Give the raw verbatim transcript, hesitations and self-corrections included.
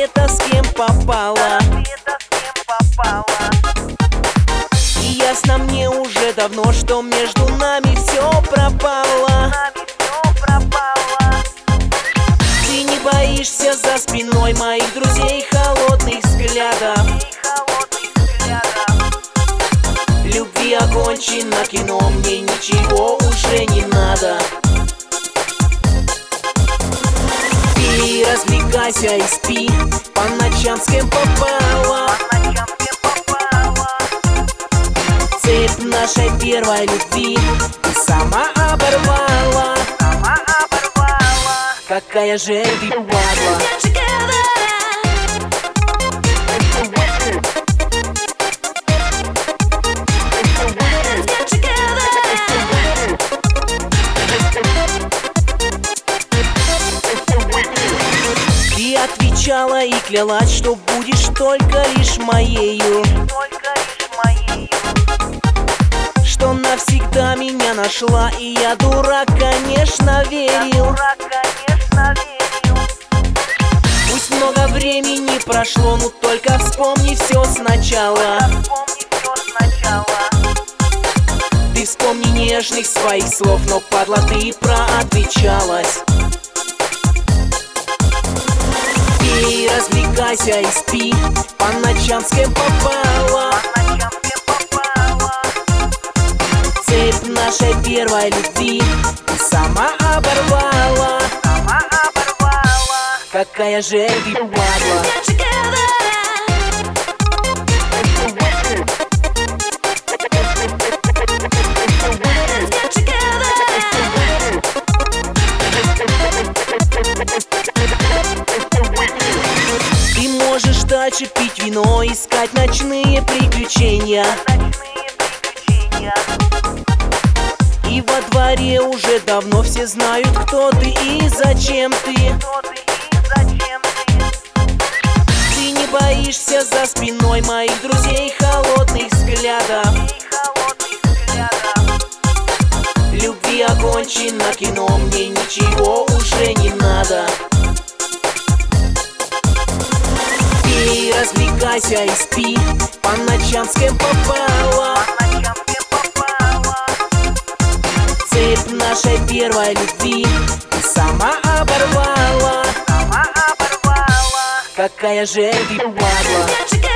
это с кем попало. И ясно мне уже давно, что между нами все пропало. Ты не боишься за спиной моих друзей холодных взглядов. Любви окончено кино, мне ничего уже не надо. Ты развлекайся и спи, по ночам с кем попало. Цепь нашей первой любви ты сама оборвала. Какая же ты падла. Ты отвечала и клялась, что будешь только лишь моею, что навсегда меня нашла, и я, дурак, конечно, верил. Пусть много времени прошло, но только вспомни все сначала. Ты вспомни нежных своих слов, но, падла, ты проотвечалась. Ты развлекайся и спи, по ночам с кем попало. Цепь нашей первой любви ты сама оборвала. Какая же ты падла. Ты можешь дальше пить вино, искать ночные приключения. И во дворе уже давно все знают, кто ты и зачем ты. Ты не боишься за спиной моих друзей холодных взглядов. Любви окончено кино, мне ничего уже не надо. Ты развлекайся и спи, по ночам с кем попало. Цепь нашей первой любви ты сама оборвала. Какая же ты падла.